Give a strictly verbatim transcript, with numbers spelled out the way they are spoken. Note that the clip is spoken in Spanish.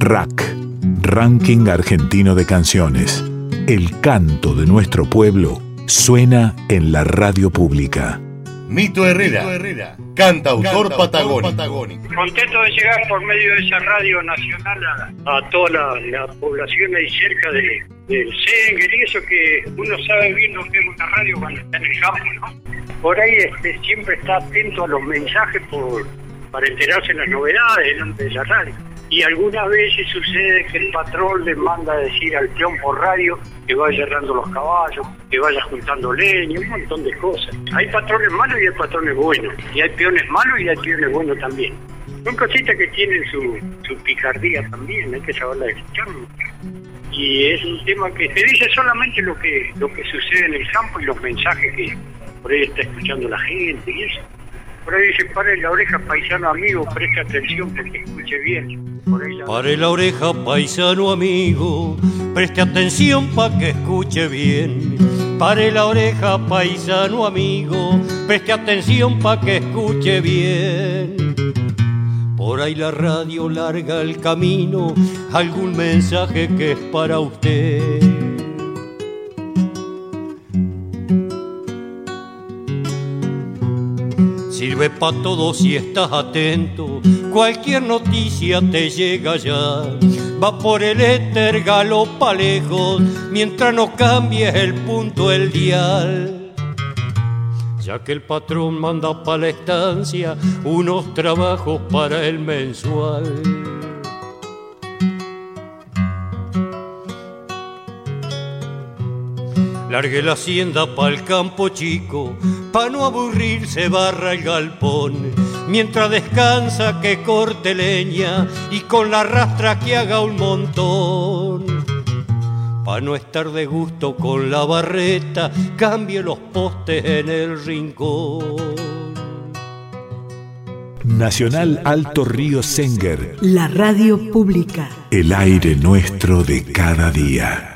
R A C, Ranking Argentino de Canciones. El canto de nuestro pueblo suena en la radio pública. Mito Herrera, Herrera, cantautor patagónico. Contento de llegar por medio de esa radio nacional a, a toda la, la población ahí cerca de, del Senguer y eso que uno sabe bien lo que es una radio cuando está en el campo, ¿no? Por ahí este, siempre está atento a los mensajes por, para enterarse de las novedades delante de la radio. Y algunas veces sucede que el patrón le manda a decir al peón por radio que vaya cerrando los caballos, que vaya juntando leña, un montón de cosas. Hay patrones malos y hay patrones buenos. Y hay peones malos y hay peones buenos también. Son cositas que tienen su, su picardía también, hay que saberla escucharlo. Y es un tema que te dice solamente lo que, lo que sucede en el campo y los mensajes que por ahí está escuchando la gente y eso. Por ahí dice, pare la oreja, paisano amigo, preste atención porque escuche bien. La... Pare la oreja, paisano amigo, preste atención pa' que escuche bien. Pare la oreja, paisano amigo, preste atención pa' que escuche bien. Por ahí la radio larga el camino, algún mensaje que es para usted. Sirve pa' todo si estás atento, cualquier noticia te llega ya. Va por el éter, galopa lejos, mientras no cambies el punto el dial. Ya que el patrón manda pa' la estancia unos trabajos para el mensual. Largue la hacienda pa'l campo chico, pa' no aburrirse barra el galpón. Mientras descansa que corte leña y con la rastra que haga un montón. Pa' no estar de gusto con la barreta, cambie los postes en el rincón. Nacional Alto Río Senguer. La radio pública. El aire nuestro de cada día.